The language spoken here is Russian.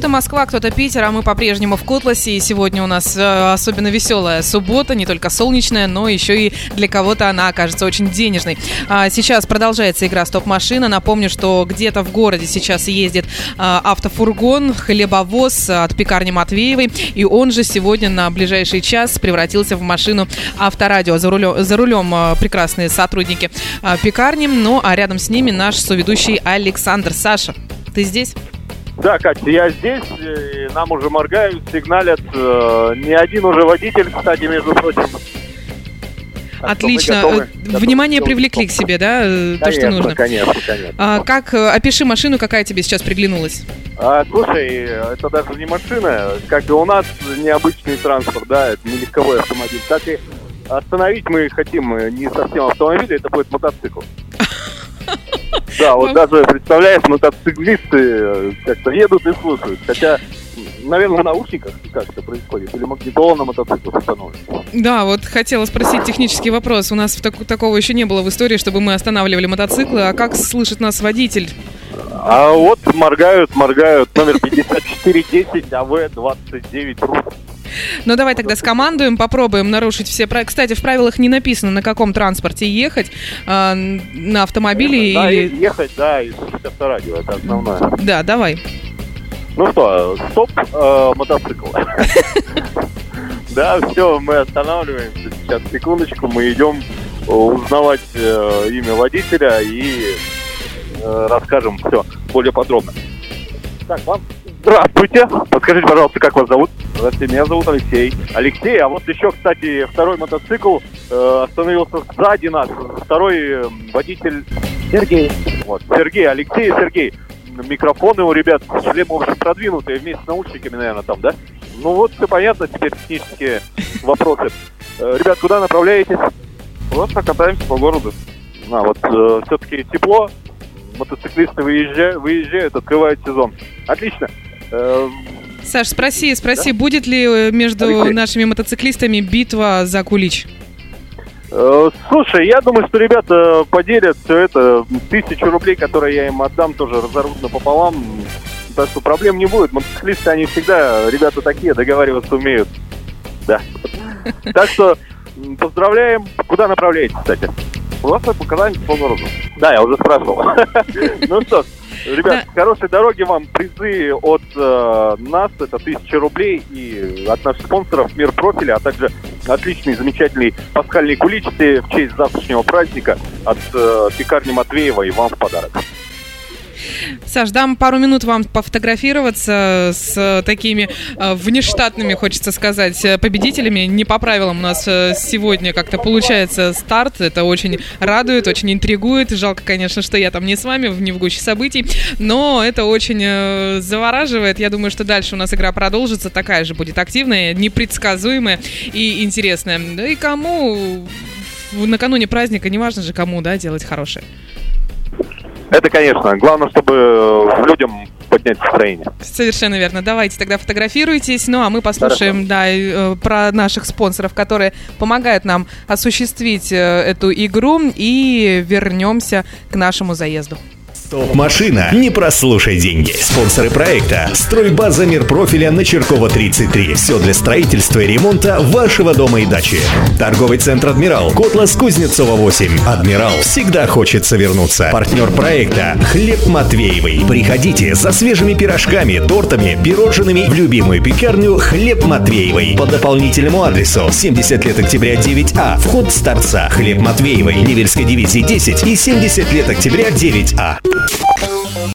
Кто-то Москва, кто-то Питер, а мы по-прежнему в Котласе. И сегодня у нас особенно веселая суббота, не только солнечная, но еще и для кого-то она окажется очень денежной. Сейчас продолжается игра «Стоп-машина». Напомню, что где-то в городе сейчас ездит автофургон, хлебовоз от пекарни Матвеевой. И он же сегодня на ближайший час превратился в машину Авторадио. За рулем прекрасные сотрудники пекарни. Ну, а рядом с ними наш соведущий Александр. Саша, ты здесь? Да, Катя, я здесь, нам уже моргают, сигналят, не один уже водитель, кстати, между прочим. Отлично. Внимание привлекли к себе, да? Конечно, то, что нужно. Конечно. Как, опиши машину, какая тебе сейчас приглянулась? Слушай, это даже не машина, как и у нас необычный транспорт, да, это не легковой автомобиль. Так и остановить мы хотим не совсем автомобиль, это будет мотоцикл. Да, вот даже, представляешь, мотоциклисты как-то едут и слушают. Хотя, наверное, в наушниках как это происходит. Или магнитола на мотоциклах установлен. Да, вот хотела спросить технический вопрос. У нас такого еще не было в истории, чтобы мы останавливали мотоциклы. А как слышит нас водитель? А вот моргают. Номер 5410 АВ-29 Ну, давай тогда скомандуем, попробуем нарушить все правила. Кстати, в правилах не написано, на каком транспорте ехать, на автомобиле да, или... ехать, да, и слушать авторадио, это основное. Да, давай. Ну что, стоп, мотоцикл. Да, все, мы останавливаемся. Сейчас, секундочку, мы идем узнавать имя водителя и расскажем все более подробно. Так, вам... Здравствуйте. Подскажите, пожалуйста, как вас зовут? Здравствуйте, меня зовут Алексей. Алексей, а вот еще, кстати, второй мотоцикл остановился сзади нас. Второй водитель Сергей. Вот, Сергей, Алексей и Сергей. Микрофоны у ребят, шлемы, в общем, продвинутые, вместе с наушниками, наверное, там, да? Ну вот, все понятно, теперь технические вопросы. Ребят, куда направляетесь? Просто катаемся по городу. Вот все-таки тепло. Мотоциклисты выезжают, открывают сезон. Отлично. Саш, спроси, да? Будет ли между Алексей. нашими мотоциклистами битва за кулич? Слушай, я думаю, что ребята поделят все это. 1000 рублей, которые я им отдам, тоже разорвут напополам. Так что проблем не будет. Мотоциклисты, они всегда, ребята такие, договариваться умеют. Да. Так что поздравляем. Куда направляетесь, кстати? Просто покатаемся по городу. Да, я уже спрашивал. Ну что, ребят, хорошей дороги вам, призы от нас, это 1000 рублей, и от наших спонсоров «Мир профиля», а также отличный, замечательный пасхальный кулич в честь завтрашнего праздника от пекарни Матвеева, и вам в подарок. Саш, дам пару минут вам пофотографироваться с такими внештатными, хочется сказать, победителями. Не по правилам у нас сегодня как-то получается старт. Это очень радует, очень интригует. Жалко, конечно, что я там не с вами, не в гуще событий. Но это очень завораживает. Я думаю, что дальше у нас игра продолжится. Такая же будет активная, непредсказуемая и интересная. Да и кому накануне праздника, неважно же кому, да, делать хорошее. Это, конечно. Главное, чтобы людям поднять настроение. Совершенно верно. Давайте тогда фотографируйтесь. Ну, а мы послушаем, про наших спонсоров, которые помогают нам осуществить эту игру, и вернемся к нашему заезду. Стоп-машина. Не прослушай деньги. Спонсоры проекта: стройбаза «Мир профиля» на Чиркова 33. Все для строительства и ремонта вашего дома и дачи. Торговый центр «Адмирал», Котлас, Кузнецова 8. «Адмирал» всегда хочется вернуться. Партнер проекта «Хлеб Матвеевой». Приходите за свежими пирожками, тортами, пирожными в любимую пекарню «Хлеб Матвеевой» по дополнительному адресу: 70 лет октября 9А. Вход с торца. «Хлеб Матвеевой», Невельской дивизии 10 и 70 лет октября 9А.